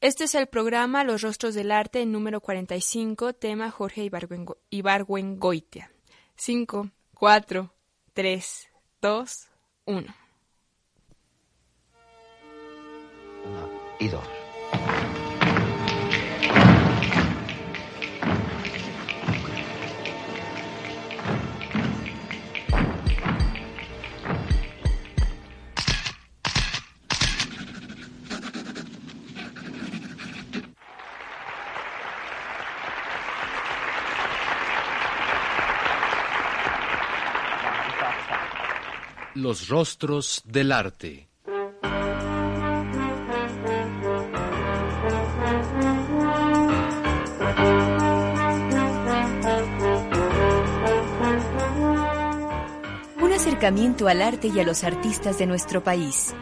Este es el programa Los Rostros del Arte, número 45, tema Jorge Ibargüengoitia. 5, 4, 3, 2, 1. 1 y 2. Los Rostros del Arte. Un acercamiento al arte y a los artistas de nuestro país.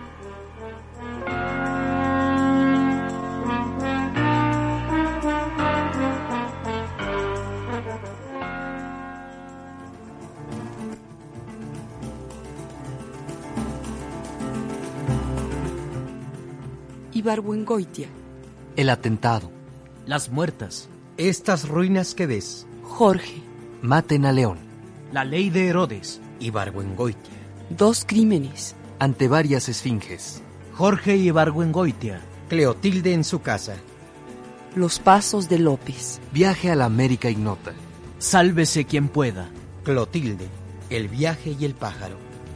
Ibargüengoitia. El atentado. Las muertas. Estas ruinas que ves. Jorge. Maten a León. La ley de Herodes. Ibargüengoitia. 2 crímenes. Ante varias esfinges. Jorge Ibargüengoitia. Cleotilde en su casa. Los pasos de López. Viaje a la América ignota. Sálvese quien pueda. Clotilde. El viaje y el pájaro.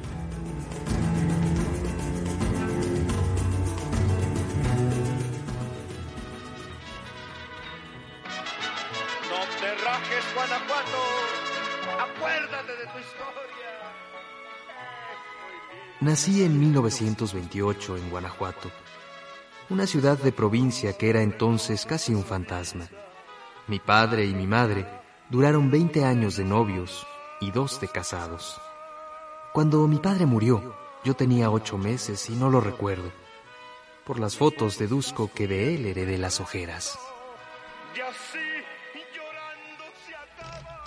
Guanajuato, acuérdate de tu historia. Nací en 1928 en Guanajuato, una ciudad de provincia que era entonces casi un fantasma. Mi padre y mi madre duraron 20 años de novios y 2 de casados. Cuando mi padre murió, yo tenía 8 meses y no lo recuerdo. Por las fotos deduzco que de él heredé las ojeras. Y así llorando se acaba.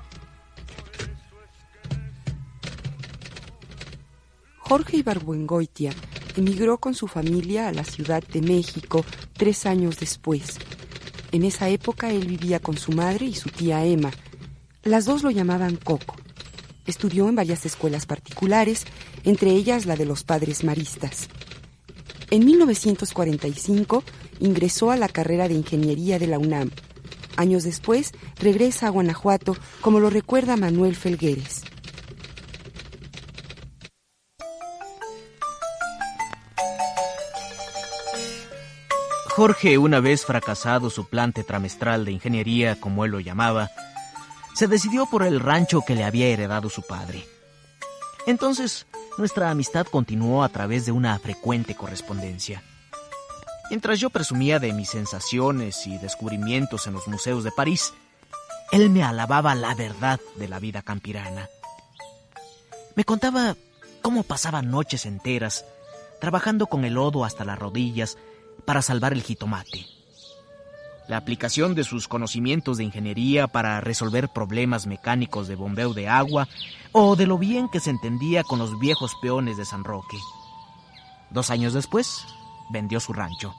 Jorge Ibargüengoitia emigró con su familia a la Ciudad de México 3 años después. En esa época él vivía con su madre y su tía Emma. Las dos lo llamaban Coco. Estudió en varias escuelas particulares, entre ellas la de los Padres Maristas. En 1945 ingresó a la carrera de Ingeniería de la UNAM. Años después regresa a Guanajuato, como lo recuerda Manuel Felgueres. Jorge, una vez fracasado su plan tetramestral de ingeniería, como él lo llamaba, se decidió por el rancho que le había heredado su padre. Entonces, nuestra amistad continuó a través de una frecuente correspondencia. Mientras yo presumía de mis sensaciones y descubrimientos en los museos de París, él me alababa la verdad de la vida campirana. Me contaba cómo pasaba noches enteras trabajando con el lodo hasta las rodillas para salvar el jitomate. La aplicación de sus conocimientos de ingeniería para resolver problemas mecánicos de bombeo de agua o de lo bien que se entendía con los viejos peones de San Roque. 2 años después, vendió su rancho.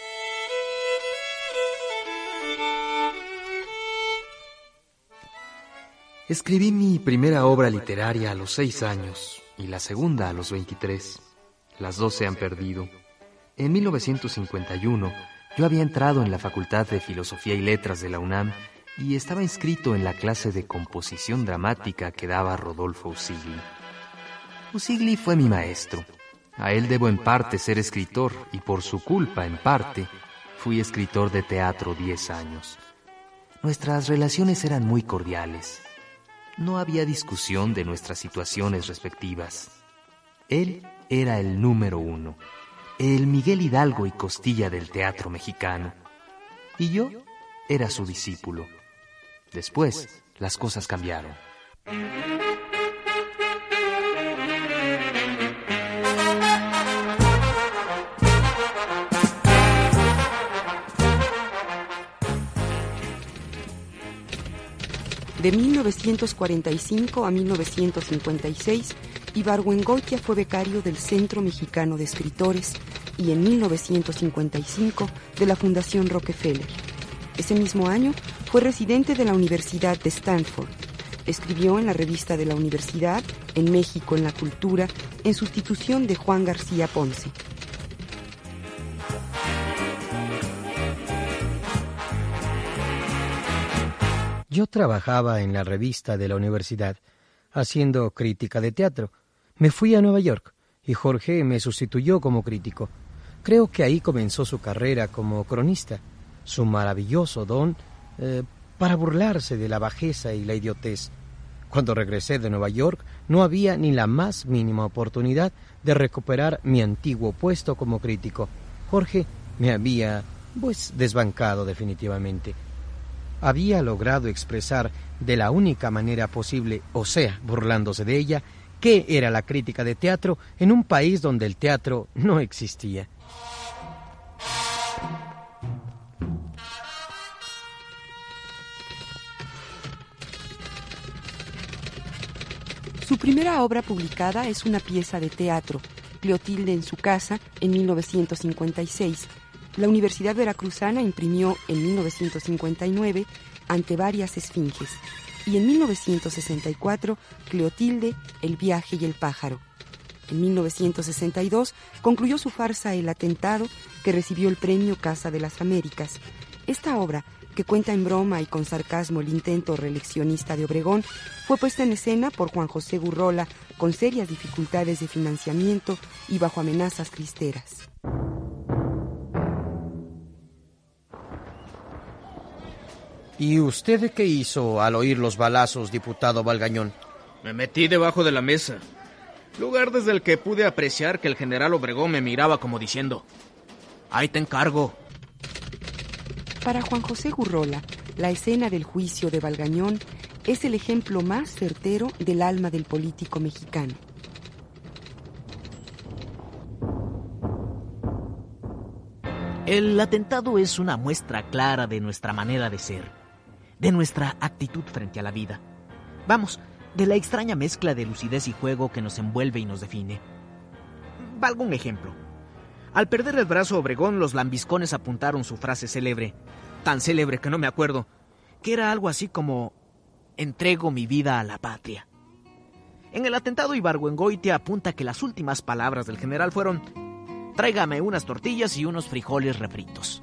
Escribí mi primera obra literaria a los 6 años y la segunda a los 23. Las 2 se han perdido. En 1951, yo había entrado en la Facultad de Filosofía y Letras de la UNAM y estaba inscrito en la clase de composición dramática que daba Rodolfo Usigli. Usigli fue mi maestro. A él debo en parte ser escritor y por su culpa, en parte, fui escritor de teatro 10 años. Nuestras relaciones eran muy cordiales. No había discusión de nuestras situaciones respectivas. Él era el número 1. El Miguel Hidalgo y Costilla del teatro mexicano. Y yo era su discípulo. Después, las cosas cambiaron. De 1945 a 1956, Ibargüengoitia fue becario del Centro Mexicano de Escritores, y en 1955 de la Fundación Rockefeller. Ese mismo año fue residente de la Universidad de Stanford. Escribió en la revista de la universidad, en México en la Cultura, en sustitución de Juan García Ponce. Yo trabajaba en la revista de la universidad, haciendo crítica de teatro. Me fui a Nueva York y Jorge me sustituyó como crítico. Creo que ahí comenzó su carrera como cronista, su maravilloso don para burlarse de la bajeza y la idiotez. Cuando regresé de Nueva York no había ni la más mínima oportunidad de recuperar mi antiguo puesto como crítico. Jorge me había, desbancado definitivamente. Había logrado expresar de la única manera posible, o sea, burlándose de ella, qué era la crítica de teatro en un país donde el teatro no existía. Su primera obra publicada es una pieza de teatro, Clotilde en su casa, en 1956. La Universidad Veracruzana imprimió en 1959 Ante varias esfinges y en 1964 Clotilde, el viaje y el pájaro. En 1962 concluyó su farsa El atentado, que recibió el premio Casa de las Américas. Esta obra, que cuenta en broma y con sarcasmo el intento reeleccionista de Obregón, fue puesta en escena por Juan José Gurrola con serias dificultades de financiamiento y bajo amenazas cristeras. ¿Y usted qué hizo al oír los balazos, diputado Valgañón? Me metí debajo de la mesa, lugar desde el que pude apreciar que el general Obregón me miraba como diciendo: ahí te encargo. Para Juan José Gurrola, la escena del juicio de Valgañón es el ejemplo más certero del alma del político mexicano. El atentado es una muestra clara de nuestra manera de ser, de nuestra actitud frente a la vida. Vamos, de la extraña mezcla de lucidez y juego que nos envuelve y nos define. Valga un ejemplo. Al perder el brazo Obregón, los lambiscones apuntaron su frase célebre, tan célebre que no me acuerdo, que era algo así como: entrego mi vida a la patria. En el atentado Ibargüengoitia apunta que las últimas palabras del general fueron: tráigame unas tortillas y unos frijoles refritos.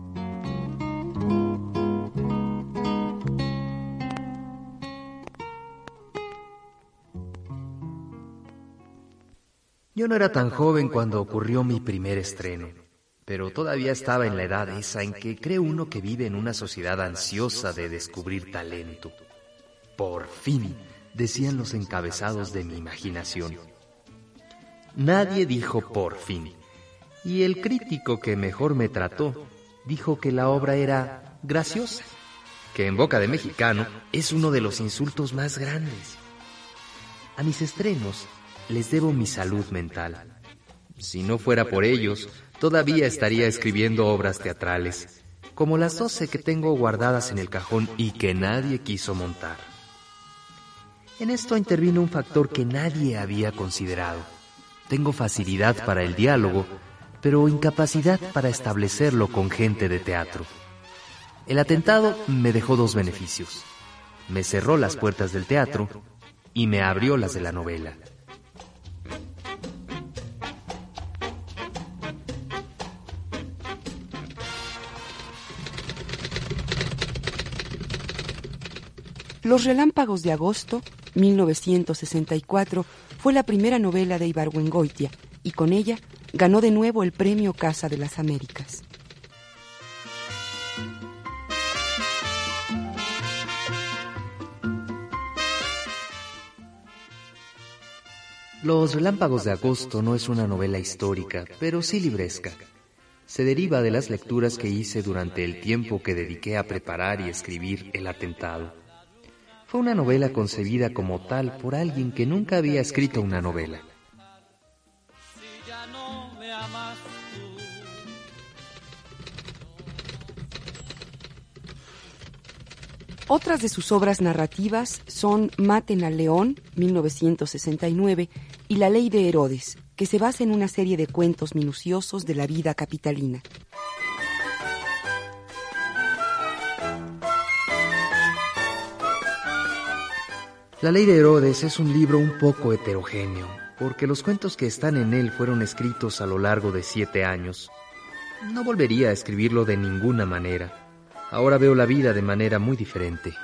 Yo no era tan joven cuando ocurrió mi primer estreno, pero todavía estaba en la edad esa en que cree uno que vive en una sociedad ansiosa de descubrir talento. Por fin, decían los encabezados de mi imaginación. Nadie dijo por fin, y el crítico que mejor me trató dijo que la obra era graciosa, que en boca de mexicano es uno de los insultos más grandes. A mis estrenos les debo mi salud mental. Si no fuera por ellos, todavía estaría escribiendo obras teatrales, como las 12 que tengo guardadas en el cajón y que nadie quiso montar. En esto intervino un factor que nadie había considerado. Tengo facilidad para el diálogo, pero incapacidad para establecerlo con gente de teatro. El atentado me dejó 2 beneficios. Me cerró las puertas del teatro y me abrió las de la novela. Los relámpagos de agosto, 1964, fue la primera novela de Ibargüengoitia y con ella ganó de nuevo el premio Casa de las Américas. Los relámpagos de agosto no es una novela histórica, pero sí libresca. Se deriva de las lecturas que hice durante el tiempo que dediqué a preparar y escribir El atentado. Fue una novela concebida como tal por alguien que nunca había escrito una novela. Otras de sus obras narrativas son Maten al león, 1969, y La ley de Herodes, que se basa en una serie de cuentos minuciosos de la vida capitalina. La Ley de Herodes es un libro un poco heterogéneo, porque los cuentos que están en él fueron escritos a lo largo de 7 años. No volvería a escribirlo de ninguna manera. Ahora veo la vida de manera muy diferente.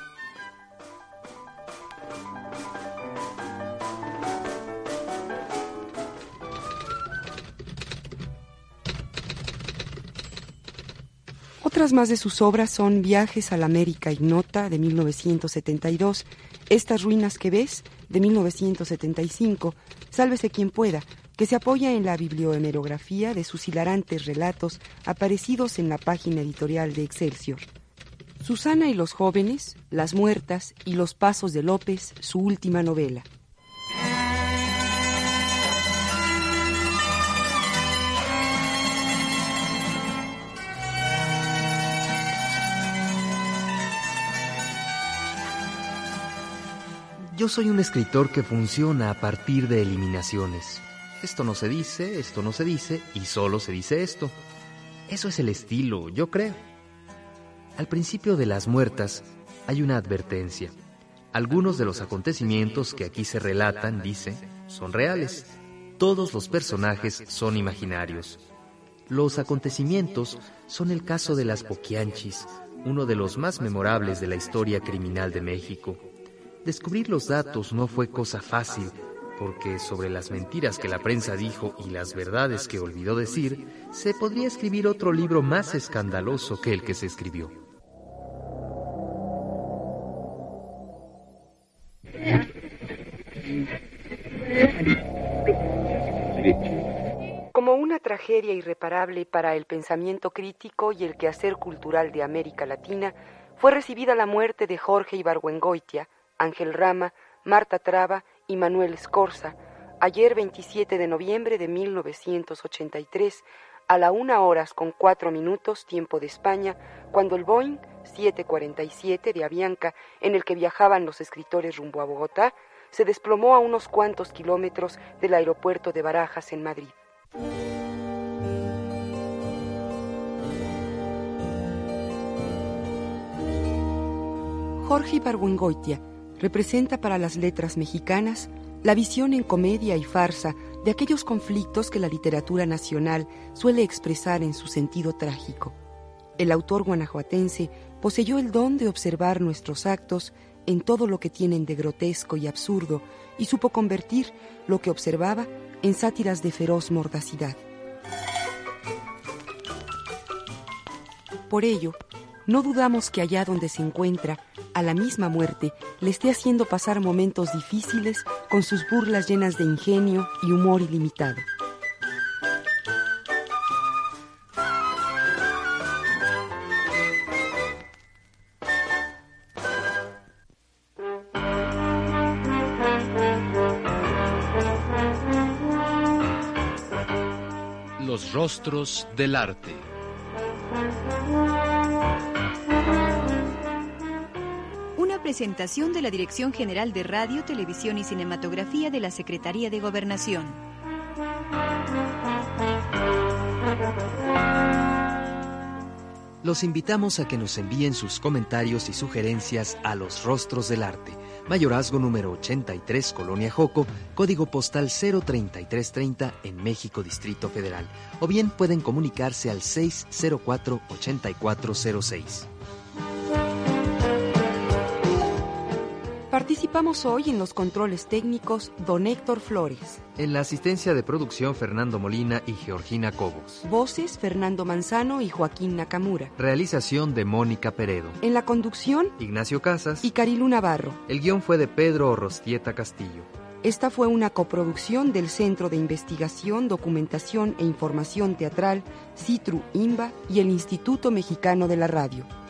Otras más de sus obras son Viajes a la América Ignota, de 1972, Estas ruinas que ves, de 1975, Sálvese quien pueda, que se apoya en la bibliohemerografía de sus hilarantes relatos aparecidos en la página editorial de Excelsior. Susana y los jóvenes, Las muertas y Los pasos de López, su última novela. Yo soy un escritor que funciona a partir de eliminaciones. Esto no se dice, esto no se dice, y solo se dice esto. Eso es el estilo, yo creo. Al principio de Las muertas hay una advertencia. Algunos de los acontecimientos que aquí se relatan, dice, son reales. Todos los personajes son imaginarios. Los acontecimientos son el caso de las Poquianchis, uno de los más memorables de la historia criminal de México. Descubrir los datos no fue cosa fácil, porque sobre las mentiras que la prensa dijo y las verdades que olvidó decir, se podría escribir otro libro más escandaloso que el que se escribió. Como una tragedia irreparable para el pensamiento crítico y el quehacer cultural de América Latina, fue recibida la muerte de Jorge Ibargüengoitia, Ángel Rama, Marta Traba y Manuel Scorza, ayer 27 de noviembre de 1983, a la 1:04 tiempo de España, cuando el Boeing 747 de Avianca, en el que viajaban los escritores rumbo a Bogotá, se desplomó a unos cuantos kilómetros del aeropuerto de Barajas en Madrid. Jorge Ibargüengoitia representa para las letras mexicanas la visión en comedia y farsa de aquellos conflictos que la literatura nacional suele expresar en su sentido trágico. El autor guanajuatense poseyó el don de observar nuestros actos en todo lo que tienen de grotesco y absurdo y supo convertir lo que observaba en sátiras de feroz mordacidad. Por ello, no dudamos que allá donde se encuentra, a la misma muerte, le esté haciendo pasar momentos difíciles con sus burlas llenas de ingenio y humor ilimitado. Los rostros del arte. Una presentación de la Dirección General de Radio, Televisión y Cinematografía de la Secretaría de Gobernación. Los invitamos a que nos envíen sus comentarios y sugerencias a Los Rostros del Arte, Mayorazgo número 83, Colonia Joco, código postal 03330 en México, Distrito Federal. O bien pueden comunicarse al 604-8406. Participamos hoy en los controles técnicos don Héctor Flores. En la asistencia de producción, Fernando Molina y Georgina Cobos. Voces, Fernando Manzano y Joaquín Nakamura. Realización de Mónica Peredo. En la conducción, Ignacio Casas y Carilu Navarro. El guión fue de Pedro Orrostieta Castillo. Esta fue una coproducción del Centro de Investigación, Documentación e Información Teatral, CITRU-INBA y el Instituto Mexicano de la Radio.